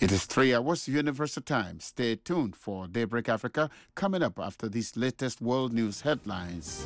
It is 3 hours Universal Time. Stay tuned for Daybreak Africa coming up after these latest world news headlines.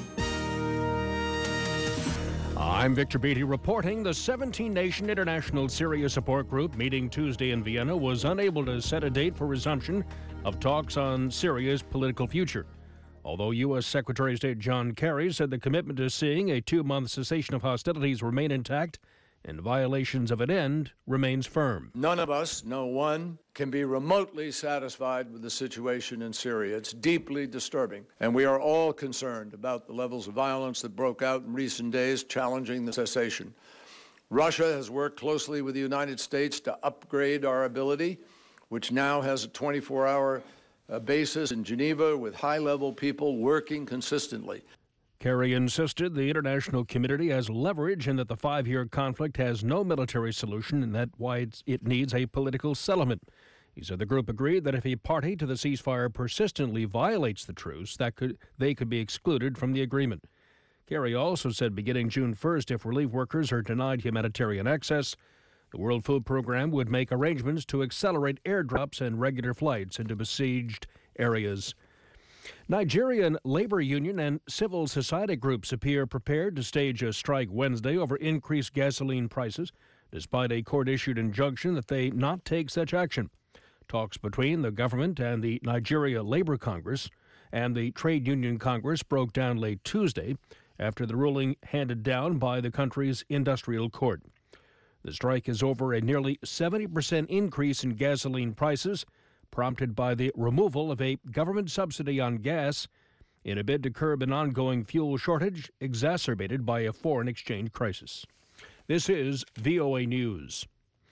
I'm Victor Beatty reporting the 17-nation International Syria Support Group meeting Tuesday in Vienna was unable to set a date for resumption of talks on Syria's political future. Although U.S. Secretary of State John Kerry said the commitment to seeing a 2-month cessation of hostilities remain intact and violations of it end remains firm. None of us, no one, can be remotely satisfied with the situation in Syria. It's deeply disturbing, and we are all concerned about the levels of violence that broke out in recent days, challenging the cessation. Russia has worked closely with the United States to upgrade our ability, which now has a 24-hour basis in Geneva with high-level people working consistently. Kerry insisted the international community has leverage and that the 5-year conflict has no military solution and that's why it needs a political settlement. He said the group agreed that if a party to the ceasefire persistently violates the truce, they could be excluded from the agreement. Kerry also said beginning June 1st, if relief workers are denied humanitarian access, the World Food Program would make arrangements to accelerate airdrops and regular flights into besieged areas. Nigerian labor union and civil society groups appear prepared to stage a strike Wednesday over increased gasoline prices, despite a court-issued injunction that they not take such action. Talks between the government and the Nigeria Labor Congress and the Trade Union Congress broke down late Tuesday after the ruling handed down by the country's industrial court. The strike is over a nearly 70% increase in gasoline prices, prompted by the removal of a government subsidy on gas in a bid to curb an ongoing fuel shortage exacerbated by a foreign exchange crisis. This is VOA News.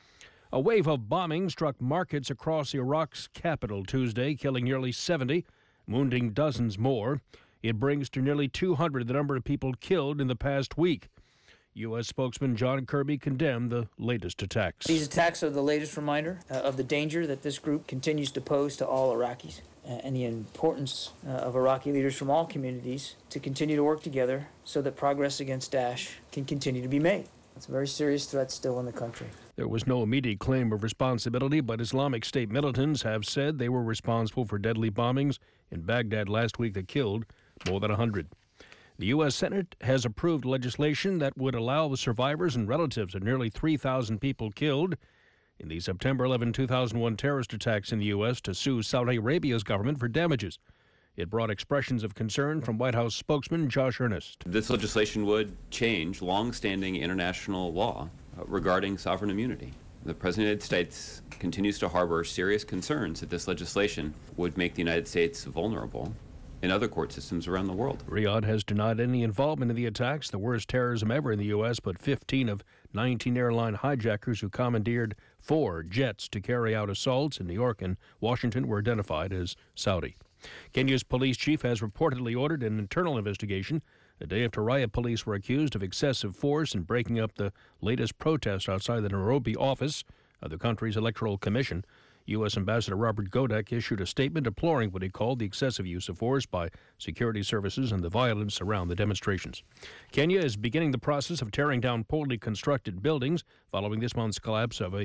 A wave of bombing struck markets across Iraq's capital Tuesday, killing nearly 70, wounding dozens more. It brings to nearly 200 the number of people killed in the past week. U.S. spokesman John Kirby condemned the latest attacks. These attacks are the latest reminder of the danger that this group continues to pose to all Iraqis and the importance of Iraqi leaders from all communities to continue to work together so that progress against Daesh can continue to be made. It's a very serious threat still in the country. There was no immediate claim of responsibility, but Islamic State militants have said they were responsible for deadly bombings in Baghdad last week that killed more than 100. The U.S. Senate has approved legislation that would allow the survivors and relatives of nearly 3,000 people killed in the September 11, 2001 terrorist attacks in the U.S. to sue Saudi Arabia's government for damages. It brought expressions of concern from White House spokesman Josh Earnest. This legislation would change long-standing international law regarding sovereign immunity. The President of the United States continues to harbor serious concerns that this legislation would make the United States vulnerable in other court systems around the world. Riyadh has denied any involvement in the attacks, the worst terrorism ever in the U.S., but 15 of 19 airline hijackers who commandeered 4 jets to carry out assaults in New York and Washington were identified as Saudi. Kenya's police chief has reportedly ordered an internal investigation a day after riot police were accused of excessive force in breaking up the latest protest outside the Nairobi office of the country's electoral commission. U.S. Ambassador Robert Godek issued a statement deploring what he called the excessive use of force by security services and the violence around the demonstrations. Kenya is beginning the process of tearing down poorly constructed buildings following this month's collapse of a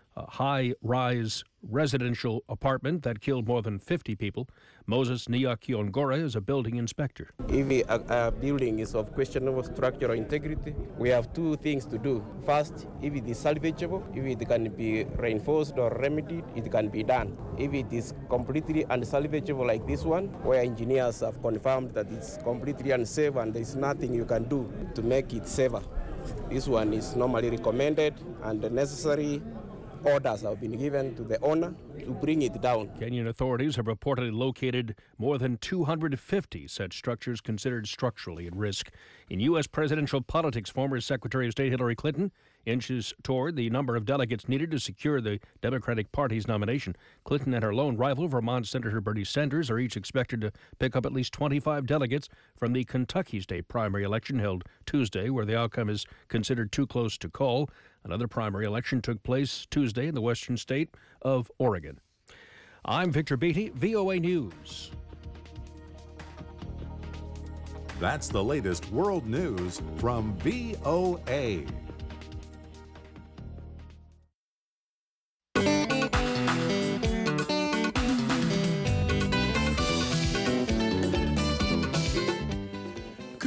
high-rise residential apartment that killed more than 50 people. Moses Niyakiongora is a building inspector. If a building is of questionable structural integrity, we have 2 things to do. First, if it is salvageable, if it can be reinforced or remedied, it can be done. If it is completely unsalvageable like this one, where engineers have confirmed that it's completely unsafe and there's nothing you can do to make it safer, this one is normally recommended and the necessary orders have been given to the owner to bring it down. Kenyan authorities have reportedly located more than 250 such structures considered structurally at risk. In U.S. presidential politics, former Secretary of State Hillary Clinton inches toward the number of delegates needed to secure the Democratic Party's nomination. Clinton and her lone rival, Vermont Senator Bernie Sanders, are each expected to pick up at least 25 delegates from the Kentucky state primary election held Tuesday, where the outcome is considered too close to call. Another primary election took place Tuesday in the western state of Oregon. I'm Victor Beatty, VOA News. That's the latest world news from VOA.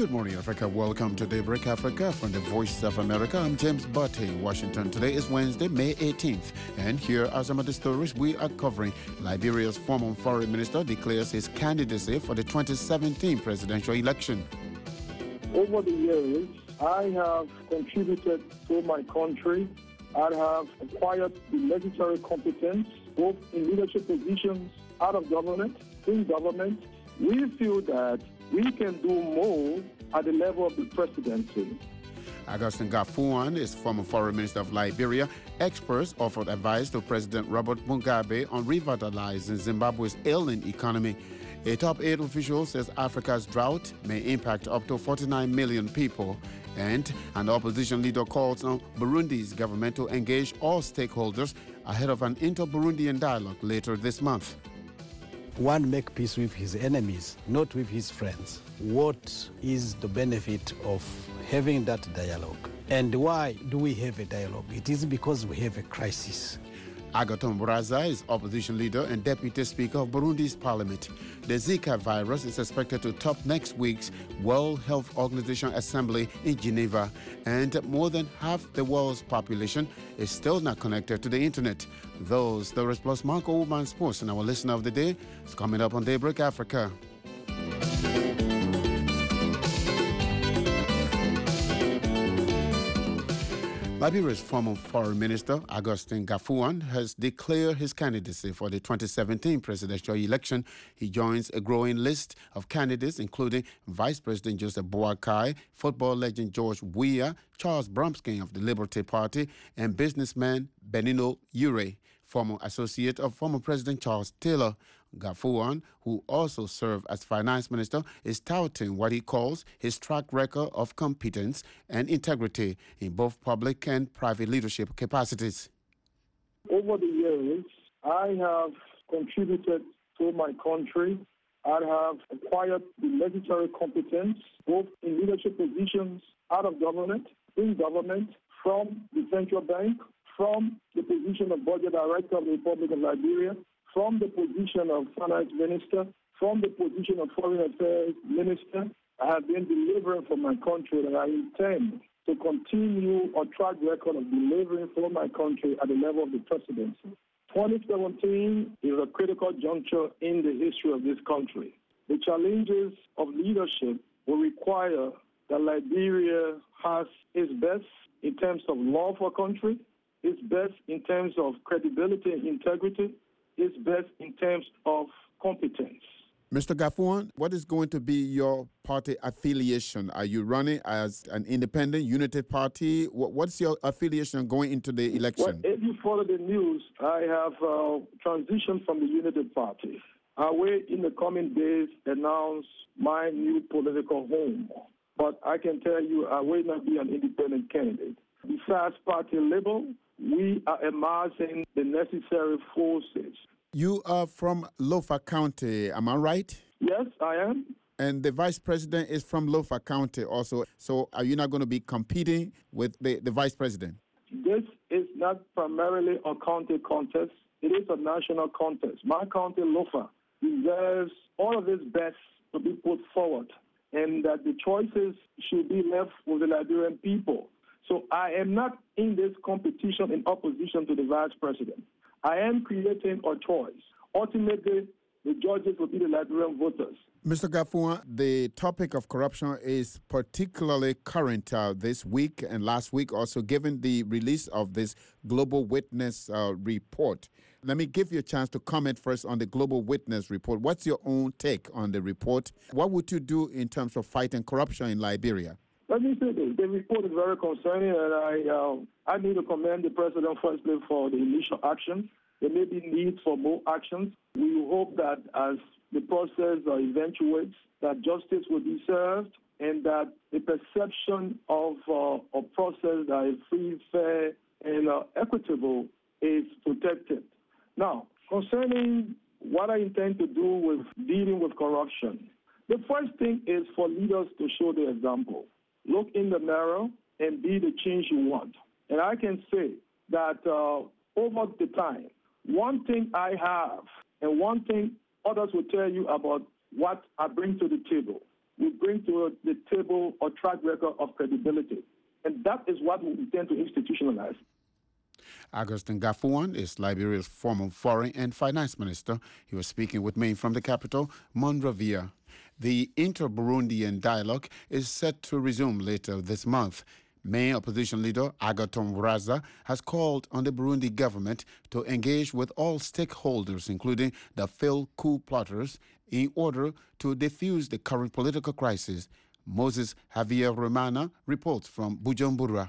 Good morning, Africa. Welcome to Daybreak Africa from the Voice of America. I'm James Butte in Washington. Today is Wednesday, May 18th. And here are some of the stories we are covering. Liberia's former foreign minister declares his candidacy for the 2017 presidential election. Over the years, I have contributed to my country. I have acquired the necessary competence, both in leadership positions, out of government, in government. We feel that we can do more at the level of the presidency. Augustin Gafuan is former foreign minister of Liberia. Experts offered advice to President Robert Mugabe on revitalizing Zimbabwe's ailing economy. A top aid official says Africa's drought may impact up to 49 million people. And an opposition leader calls on Burundi's government to engage all stakeholders ahead of an inter-Burundian dialogue later this month. One make peace with his enemies, not with his friends. What is the benefit of having that dialogue? And why do we have a dialogue? It is because we have a crisis. Agathon Baraza is opposition leader and deputy speaker of Burundi's parliament. The Zika virus is expected to top next week's World Health Organization Assembly in Geneva, and more than half the world's population is still not connected to the internet. Those stories plus Marco Woman Sports and our listener of the day is coming up on Daybreak Africa. Liberia's former foreign minister, Augustin Gafuan, has declared his candidacy for the 2017 presidential election. He joins a growing list of candidates, including Vice President Joseph Boakai, football legend George Weah, Charles Bromsky of the Liberty Party, and businessman Benigno Ure, former associate of former President Charles Taylor. Gafuan, who also served as finance minister, is touting what he calls his track record of competence and integrity in both public and private leadership capacities. Over the years, I have contributed to my country. I have acquired the necessary competence, both in leadership positions, out of government, in government, from the central bank, from the position of budget director of the Republic of Liberia, from the position of finance minister, from the position of foreign affairs minister. I have been delivering for my country, and I intend to continue a track record of delivering for my country at the level of the presidency. 2017 is a critical juncture in the history of this country. The challenges of leadership will require that Liberia has its best in terms of law for country, its best in terms of credibility and integrity, its best in terms of competence. Mr. Gafuan, what is going to be your party affiliation? Are you running as an independent, United Party? What's your affiliation going into the election? Well, if you follow the news, I have transitioned from the United Party. I will, in the coming days, announce my new political home. But I can tell you I will not be an independent candidate. Besides party label, we are amassing the necessary forces. You are from Lofa County, am I right? Yes, I am. And the vice president is from Lofa County also. So are you not going to be competing with the vice president? This is not primarily a county contest. It is a national contest. My county, Lofa, deserves all of its best to be put forward, and that the choices should be left with the Liberian people. So I am not in this competition in opposition to the vice president. I am creating a choice. Ultimately, the judges will be the Liberian voters. Mr. Gafuan, the topic of corruption is particularly current this week and last week, also given the release of this Global Witness report. Let me give you a chance to comment first on the Global Witness report. What's your own take on the report? What would you do in terms of fighting corruption in Liberia? Let me say this. The report is very concerning, and I need to commend the president firstly for the initial action. There may be need for more actions. We hope that as the process eventuates, that justice will be served and that the perception of a process that is free, fair, and equitable is protected. Now, concerning what I intend to do with dealing with corruption, the first thing is for leaders to show the example. Look in the mirror and be the change you want. And I can say that over the time, one thing I have and one thing others will tell you about what I bring to the table will bring to the table a track record of credibility. And that is what we intend to institutionalize. Augustin Gafuan is Liberia's former foreign and finance minister. He was speaking with me from the capital, Monrovia. The inter-Burundian dialogue is set to resume later this month. Main opposition leader Agathon Rwasa has called on the Burundi government to engage with all stakeholders, including the failed coup plotters, in order to defuse the current political crisis. Moses Javier Romana reports from Bujumbura.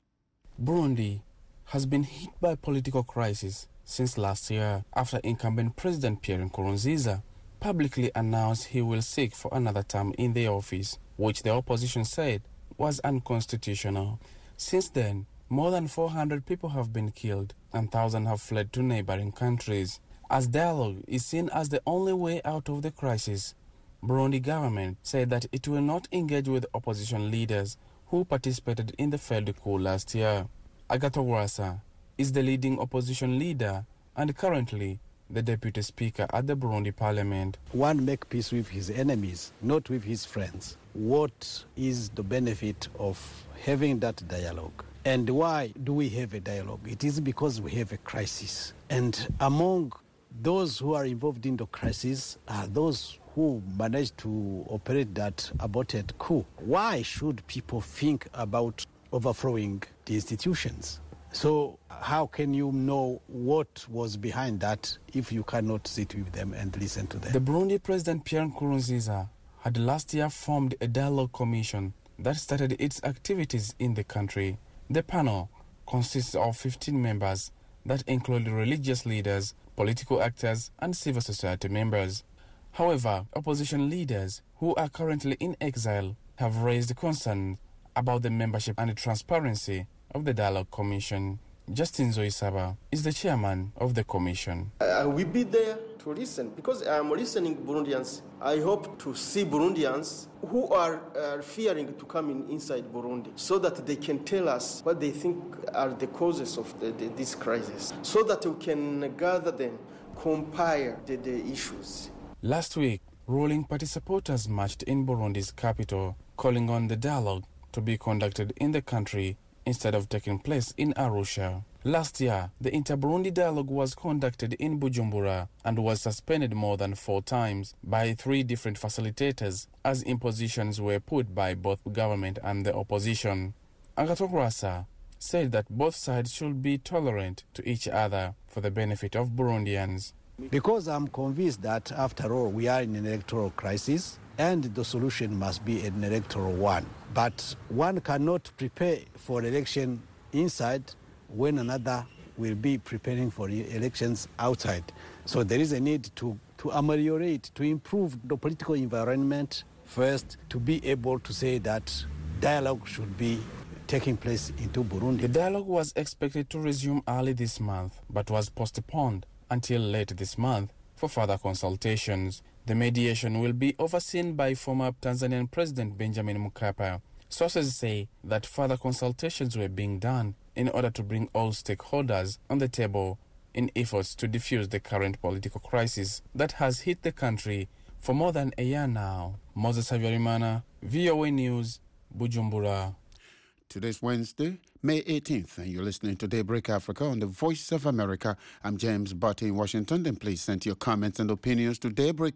Burundi has been hit by political crisis since last year after incumbent President Pierre Nkurunziza publicly announced he will seek for another term in the office, which the opposition said was unconstitutional. Since then, more than 400 people have been killed and thousands have fled to neighboring countries. As dialogue is seen as the only way out of the crisis, Burundi government said that it will not engage with opposition leaders who participated in the failed coup last year. Agathon Rwasa is the leading opposition leader and currently the deputy speaker at the Burundi parliament. One make peace with his enemies, not with his friends. What is the benefit of having that dialogue? And why do we have a dialogue? It is because we have a crisis. And among those who are involved in the crisis are those who managed to operate that aborted coup. Why should people think about overthrowing the institutions? So how can you know what was behind that if you cannot sit with them and listen to them? The Burundi President Pierre Nkurunziza had last year formed a dialogue commission that started its activities in the country. The panel consists of 15 members that include religious leaders, political actors, and civil society members. However, opposition leaders who are currently in exile have raised concerns about the membership and the transparency of the Dialogue Commission. Justin Zoisaba is the chairman of the commission. I will be there to listen because I am listening to Burundians. I hope to see Burundians who are fearing to come inside Burundi so that they can tell us what they think are the causes of this crisis, so that we can gather them, compare the issues. Last week, ruling party supporters marched in Burundi's capital, calling on the dialogue to be conducted in the country instead of taking place in Arusha. Last year, the Inter-Burundi dialogue was conducted in Bujumbura and was suspended more than 4 times by 3 different facilitators as impositions were put by both government and the opposition. Agathon Rwasa said that both sides should be tolerant to each other for the benefit of Burundians. Because I'm convinced that, after all, we are in an electoral crisis and the solution must be an electoral one. But one cannot prepare for election inside when another will be preparing for elections outside. So there is a need to ameliorate, to improve the political environment first, to be able to say that dialogue should be taking place into Burundi. The dialogue was expected to resume early this month, but was postponed until late this month for further consultations. The mediation will be overseen by former Tanzanian President Benjamin Mkapa. Sources say that further consultations were being done in order to bring all stakeholders on the table in efforts to defuse the current political crisis that has hit the country for more than a year now. Moses Havyarimana, VOA News, Bujumbura. Today's Wednesday, May 18th, and you're listening to Daybreak Africa on the Voice of America. I'm James Butte in Washington. Then please send your comments and opinions to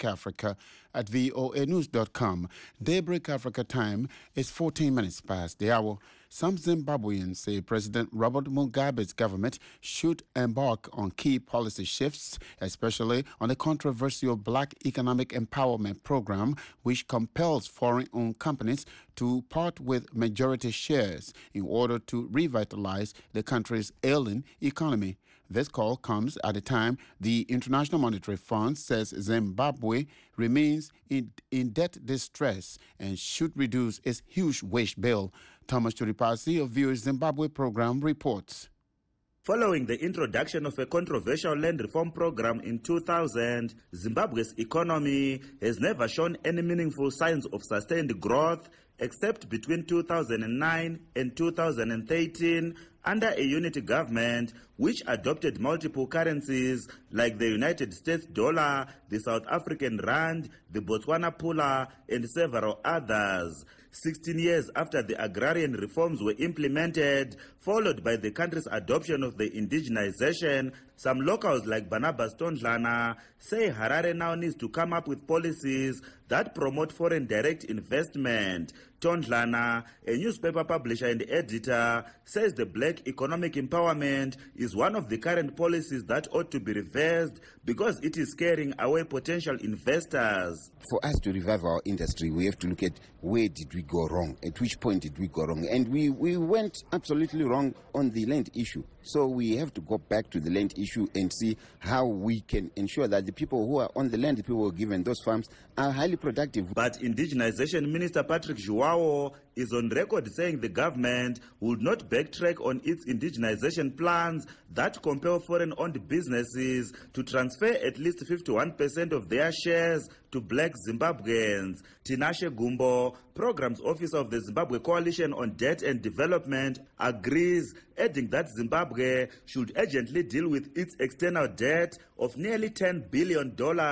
daybreakafrica@voanews.com. Daybreak Africa time is 14 minutes past the hour. Some Zimbabweans say President Robert Mugabe's government should embark on key policy shifts, especially on the controversial Black Economic Empowerment Program, which compels foreign-owned companies to part with majority shares in order to revitalize the country's ailing economy. This call comes at a time the International Monetary Fund says Zimbabwe remains in debt distress and should reduce its huge wage bill. Thomas Churipasi of VOA Zimbabwe program reports. Following the introduction of a controversial land reform program in 2000, Zimbabwe's economy has never shown any meaningful signs of sustained growth except between 2009 and 2013, under a unity government which adopted multiple currencies like the United States dollar, the South African rand, the Botswana pula, and several others. 16 years after the agrarian reforms were implemented, followed by the country's adoption of the indigenization, some locals like Barnabas Tondlana say Harare now needs to come up with policies that promote foreign direct investment. Tondlana, a newspaper publisher and editor, says the black economic empowerment is one of the current policies that ought to be reversed because it is scaring away potential investors. For us to revive our industry, we have to look at where did we go wrong, at which point did we go wrong. And we went absolutely wrong on the land issue. So we have to go back to the land issue and see how we can ensure that the people who are on the land, the people who are given those farms, are highly productive. But Indigenization Minister Patrick Joao is on record saying the government would not backtrack on its indigenization plans that compel foreign-owned businesses to transfer at least 51% of their shares to black Zimbabweans. Tinashe Gumbo, Programs Officer of the Zimbabwe Coalition on Debt and Development, agrees, adding that Zimbabwe should urgently deal with its external debt of nearly $10 billion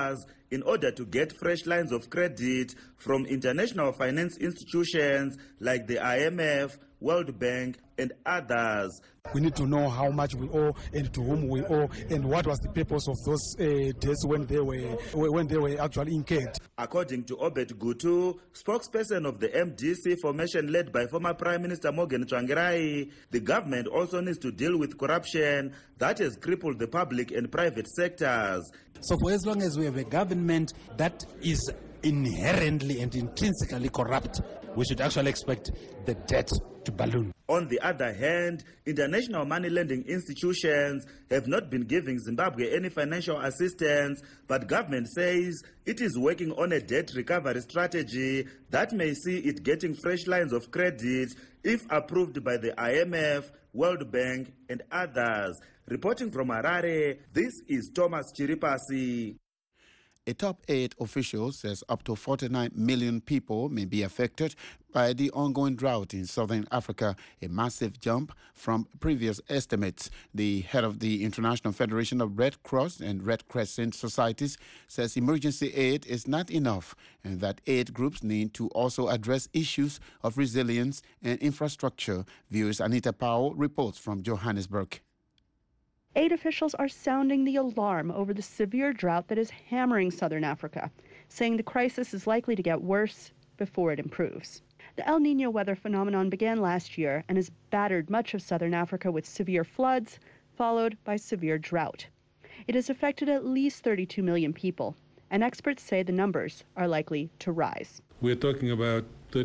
in order to get fresh lines of credit from international finance institutions like the IMF, World Bank, and others. We need to know how much we owe and to whom we owe and what was the purpose of those debts when they were actually incurred. According to Obed Gutu, spokesperson of the MDC formation led by former Prime Minister Morgan Tsvangirai, the government also needs to deal with corruption that has crippled the public and private sectors. So for as long as we have a government that is inherently and intrinsically corrupt, we should actually expect the debt to balloon. On the other hand, international money lending institutions have not been giving Zimbabwe any financial assistance, but government says it is working on a debt recovery strategy that may see it getting fresh lines of credit if approved by the IMF, World Bank, and others. Reporting from Harare, this is Thomas Chiripasi. A top 8 official says up to 49 million people may be affected by the ongoing drought in southern Africa, a massive jump from previous estimates. The head of the International Federation of Red Cross and Red Crescent Societies says emergency aid is not enough and that aid groups need to also address issues of resilience and infrastructure. Viewers Anita Powell reports from Johannesburg. Aid officials are sounding the alarm over the severe drought that is hammering southern Africa, saying the crisis is likely to get worse before it improves. The El Niño weather phenomenon began last year and has battered much of southern Africa with severe floods, followed by severe drought. It has affected at least 32 million people, and experts say the numbers are likely to rise. We're talking about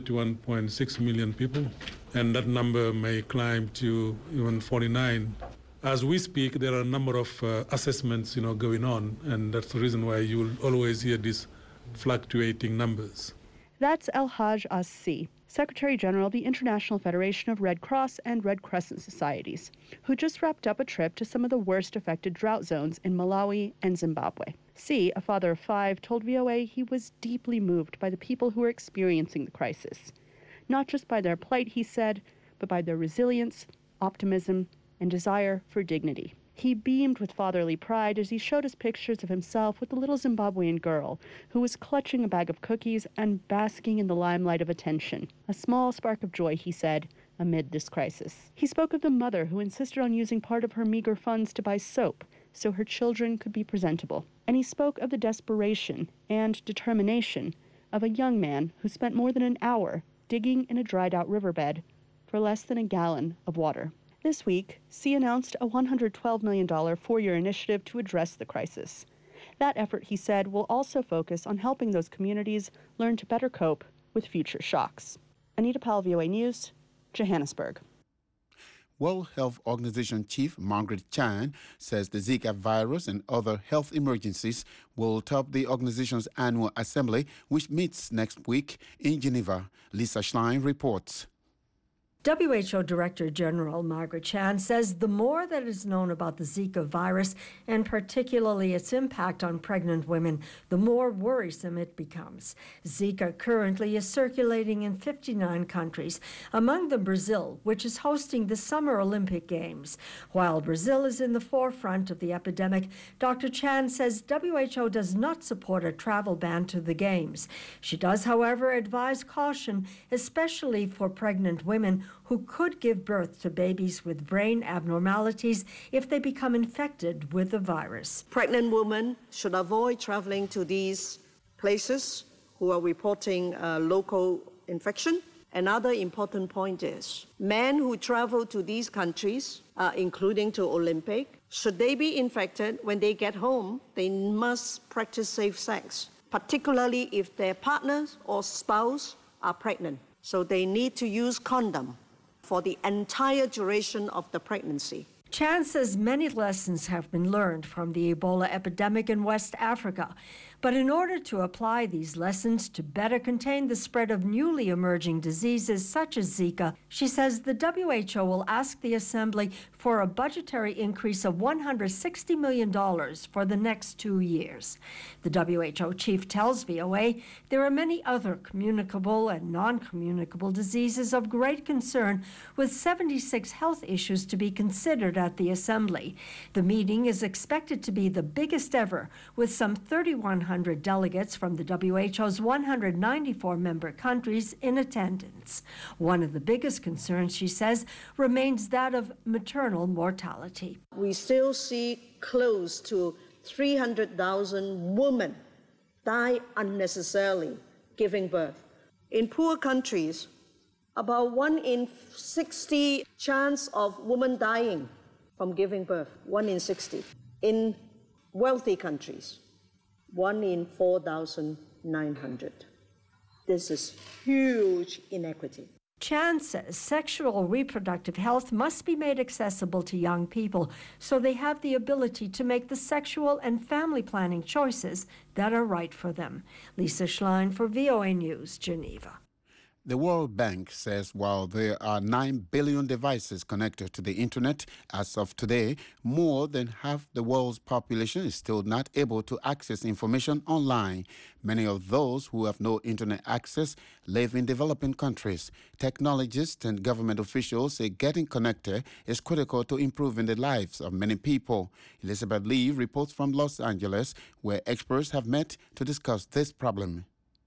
31.6 million people, and that number may climb to even 49. As we speak, there are a number of assessments, going on, and that's the reason why you will always hear these fluctuating numbers. That's El Haj Assi, Secretary General of the International Federation of Red Cross and Red Crescent Societies, who just wrapped up a trip to some of the worst affected drought zones in Malawi and Zimbabwe. C, a father of 5, told VOA he was deeply moved by the people who are experiencing the crisis. Not just by their plight, he said, but by their resilience, optimism, and desire for dignity. He beamed with fatherly pride as he showed us pictures of himself with a little Zimbabwean girl who was clutching a bag of cookies and basking in the limelight of attention. A small spark of joy, he said, amid this crisis. He spoke of the mother who insisted on using part of her meager funds to buy soap so her children could be presentable. And he spoke of the desperation and determination of a young man who spent more than an hour digging in a dried-out riverbed for less than a gallon of water. This week, C announced a $112 million 4-year initiative to address the crisis. That effort, he said, will also focus on helping those communities learn to better cope with future shocks. Anita Powell, VOA News, Johannesburg. World Health Organization Chief Margaret Chan says the Zika virus and other health emergencies will top the organization's annual assembly, which meets next week in Geneva. Lisa Schlein reports. WHO Director General Margaret Chan says the more that is known about the Zika virus, and particularly its impact on pregnant women, the more worrisome it becomes. Zika currently is circulating in 59 countries, among them Brazil, which is hosting the Summer Olympic Games. While Brazil is in the forefront of the epidemic, Dr. Chan says WHO does not support a travel ban to the Games. She does, however, advise caution, especially for pregnant women who could give birth to babies with brain abnormalities if they become infected with the virus. Pregnant women should avoid traveling to these places who are reporting local infection. Another important point is men who travel to these countries, including to Olympic, should they be infected, when they get home, they must practice safe sex, particularly if their partners or spouse are pregnant. So they need to use condom for the entire duration of the pregnancy. Chan says many lessons have been learned from the Ebola epidemic in West Africa. But in order to apply these lessons to better contain the spread of newly emerging diseases such as Zika, she says the WHO will ask the Assembly for a budgetary increase of $160 million for the next 2 years. The WHO chief tells VOA there are many other communicable and non-communicable diseases of great concern, with 76 health issues to be considered at the Assembly. The meeting is expected to be the biggest ever, with some 3,100 delegates from the WHO's 194 member countries in attendance. One of the biggest concerns, she says, remains that of maternal mortality. We still see close to 300,000 women die unnecessarily giving birth. In poor countries, about 1 in 60 chance of women dying from giving birth, 1 in 60. In wealthy countries, 1 in 4,900. This is huge inequity. Chan says sexual reproductive health must be made accessible to young people so they have the ability to make the sexual and family planning choices that are right for them. Lisa Schlein for VOA News, Geneva. The World Bank says while there are 9 billion devices connected to the internet as of today, more than half the world's population is still not able to access information online. Many of those who have no internet access live in developing countries. Technologists and government officials say getting connected is critical to improving the lives of many people. Elizabeth Lee reports from Los Angeles, where experts have met to discuss this problem.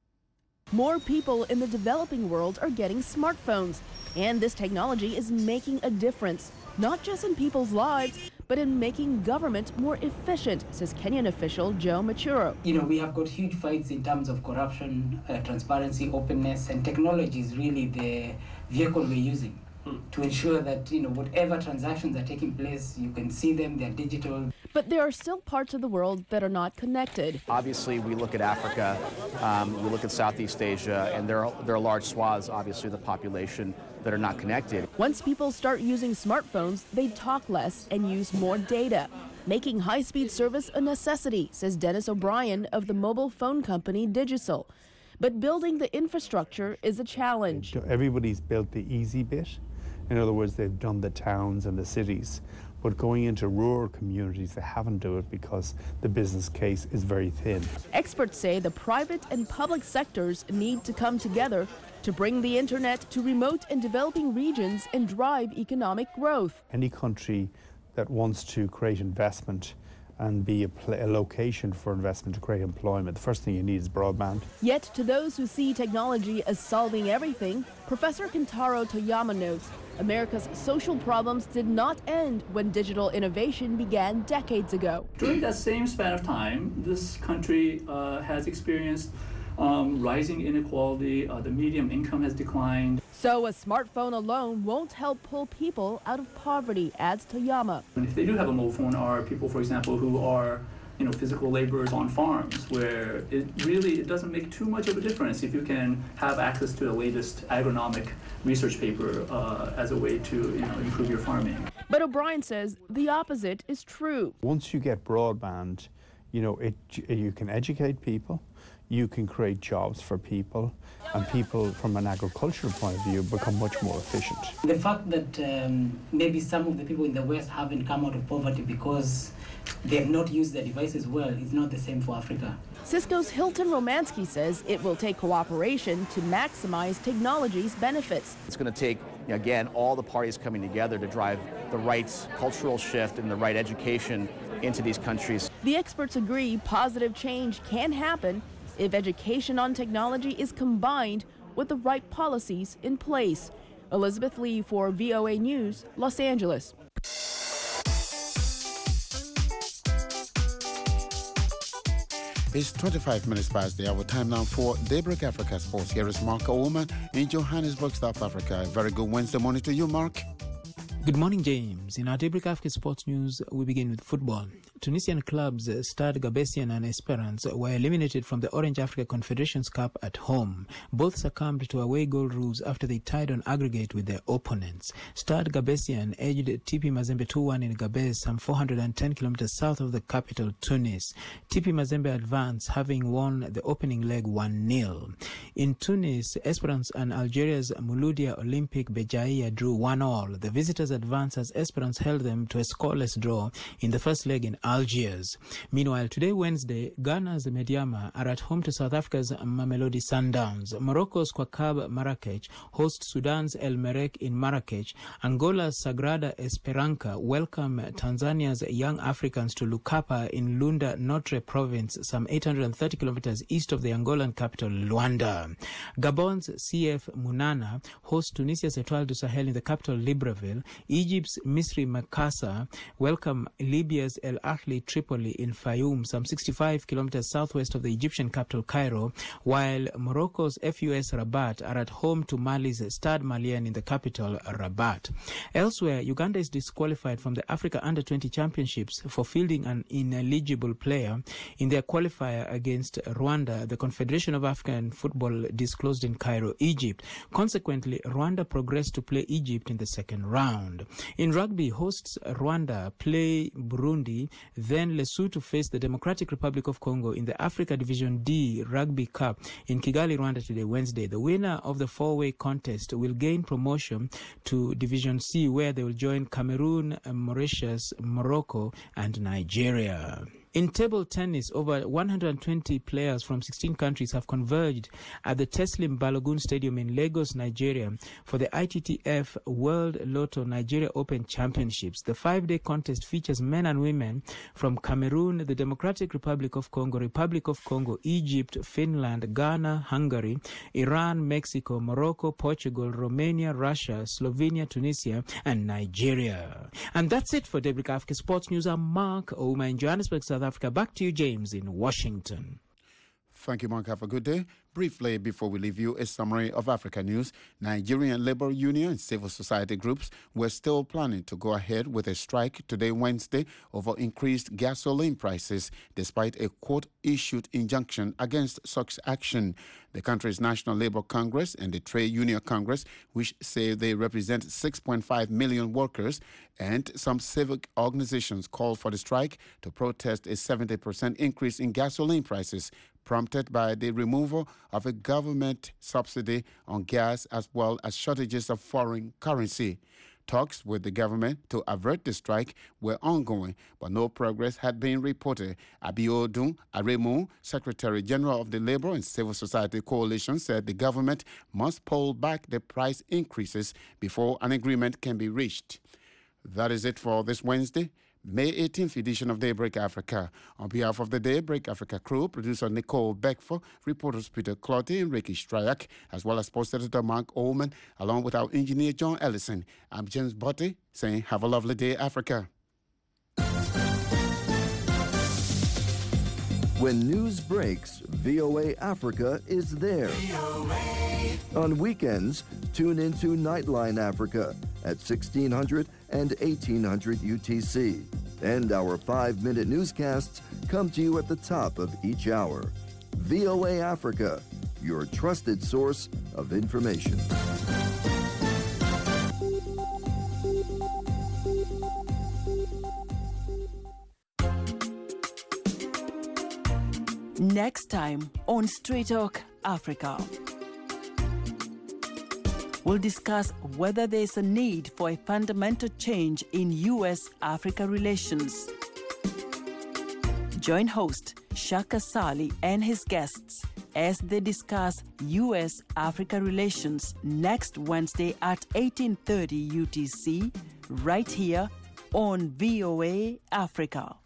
More people in the developing world are getting smartphones, and this technology is making a difference, not just in people's lives, but in making government more efficient, says Kenyan official Joe Machuro. We have got huge fights in terms of corruption, transparency, openness, and technology is really the vehicle we're using to ensure that, whatever transactions are taking place, you can see them, they're digital. But there are still parts of the world that are not connected. Obviously, we look at Africa, we look at Southeast Asia, and there are large swaths, obviously, of the population that are not connected. Once people start using smartphones, they talk less and use more data, making high-speed service a necessity, says Dennis O'Brien of the mobile phone company Digicel. But building the infrastructure is a challenge. Everybody's built the easy bit. In other words, they've done the towns and the cities. But going into rural communities, they haven't done it because the business case is very thin. Experts say the private and public sectors need to come together to bring the internet to remote and developing regions and drive economic growth. Any country that wants to create investment and be a location for investment to create employment, the first thing you need is broadband. Yet to those who see technology as solving everything, Professor Kentaro Toyama notes America's social problems did not end when digital innovation began decades ago. During that same span of time, this country has experienced rising inequality, the median income has declined. So a smartphone alone won't help pull people out of poverty, adds Toyama. And if they do have a mobile phone, are people, for example, who are physical laborers on farms, where it doesn't make too much of a difference if you can have access to the latest agronomic research paper as a way to improve your farming. But O'Brien says the opposite is true. Once you get broadband, You can educate people, you can create jobs for people, and people from an agricultural point of view become much more efficient. The fact that maybe some of the people in the West haven't come out of poverty because they have not used their devices well is not the same for Africa. Cisco's Hilton Romansky says it will take cooperation to maximize technology's benefits. It's going to take, again, all the parties coming together to drive the right cultural shift and the right education into these countries. The experts agree positive change can happen if education on technology is combined with the right policies in place. Elizabeth Lee for VOA News, Los Angeles. It's 25 minutes past the hour. Time now for Daybreak Africa Sports. Here is Mark Oman in Johannesburg, South Africa. A very good Wednesday morning to you, Mark. Good morning, James. In our Daybreak Africa Sports News, we begin with football. Tunisian clubs Stade Gabessian and Esperance were eliminated from the Orange Africa Confederations Cup at home. Both succumbed to away goal rules after they tied on aggregate with their opponents. Stade Gabessian edged TP Mazembe 2-1 in Gabes, some 410 kilometers south of the capital, Tunis. TP Mazembe advanced, having won the opening leg 1-0. In Tunis, Esperance and Algeria's Mouloudia Olympic Bejaia drew 1-1. The visitors advanced as Esperance held them to a scoreless draw in the first leg in Algiers. Meanwhile, today, Wednesday, Ghana's Mediama are at home to South Africa's Mamelodi Sundowns. Morocco's Kwakab Marrakech hosts Sudan's El Merreikh in Marrakech. Angola's Sagrada Esperança welcome Tanzania's Young Africans to Lukapa in Lunda Notre province, some 830 kilometers east of the Angolan capital, Luanda. Gabon's CF Munana hosts Tunisia's Etoile du Sahel in the capital, Libreville. Egypt's Misri Makassar welcome Libya's El Ahly Tripoli in Fayoum, some 65 kilometers southwest of the Egyptian capital, Cairo, while Morocco's FUS Rabat are at home to Mali's Stade Malien in the capital, Rabat. Elsewhere, Uganda is disqualified from the Africa Under-20 Championships for fielding an ineligible player in their qualifier against Rwanda, the Confederation of African Football disclosed in Cairo, Egypt. Consequently, Rwanda progressed to play Egypt in the second round. In rugby, hosts Rwanda play Burundi, then Lesotho face the Democratic Republic of Congo in the Africa Division D Rugby Cup in Kigali, Rwanda today, Wednesday. The winner of the four-way contest will gain promotion to Division C, where they will join Cameroon, Mauritius, Morocco, and Nigeria. In table tennis, over 120 players from 16 countries have converged at the Teslim Balogun Stadium in Lagos, Nigeria, for the ITTF World Lotto Nigeria Open Championships. The 5-day contest features men and women from Cameroon, the Democratic Republic of Congo, Egypt, Finland, Ghana, Hungary, Iran, Mexico, Morocco, Portugal, Romania, Russia, Slovenia, Tunisia, and Nigeria. And that's it for Daybreak Africa Sports News. I'm Mark Ouma in Johannesburg, South Africa. Back to you, James, in Washington. Thank you, Mark. Have a good day. Briefly, before we leave you, a summary of Africa news. Nigerian labor union and civil society groups were still planning to go ahead with a strike today, Wednesday, over increased gasoline prices, despite a court-issued injunction against such action. The country's National Labour Congress and the Trade Union Congress, which say they represent 6.5 million workers, and some civic organizations called for the strike to protest a 70% increase in gasoline prices, prompted by the removal of a government subsidy on gas as well as shortages of foreign currency. Talks with the government to avert the strike were ongoing, but no progress had been reported. Abiodun Aremu, Secretary General of the Labour and Civil Society Coalition, said the government must pull back the price increases before an agreement can be reached. That is it for this Wednesday, May 18th edition of Daybreak Africa. On behalf of the Daybreak Africa crew, producer Nicole Beckford, reporters Peter Clotty and Ricky Stryak, as well as sports editor Mark Oman, along with our engineer John Ellison. I'm James Botti saying have a lovely day, Africa. When news breaks, VOA Africa is there. On weekends, tune into Nightline Africa at 1600 and 1800 UTC. And our 5-minute newscasts come to you at the top of each hour. VOA Africa, your trusted source of information. Next time on Straight Talk Africa, we'll discuss whether there's a need for a fundamental change in U.S.-Africa relations. Join host Shaka Sali and his guests as they discuss U.S.-Africa relations next Wednesday at 18:30 UTC, right here on VOA Africa.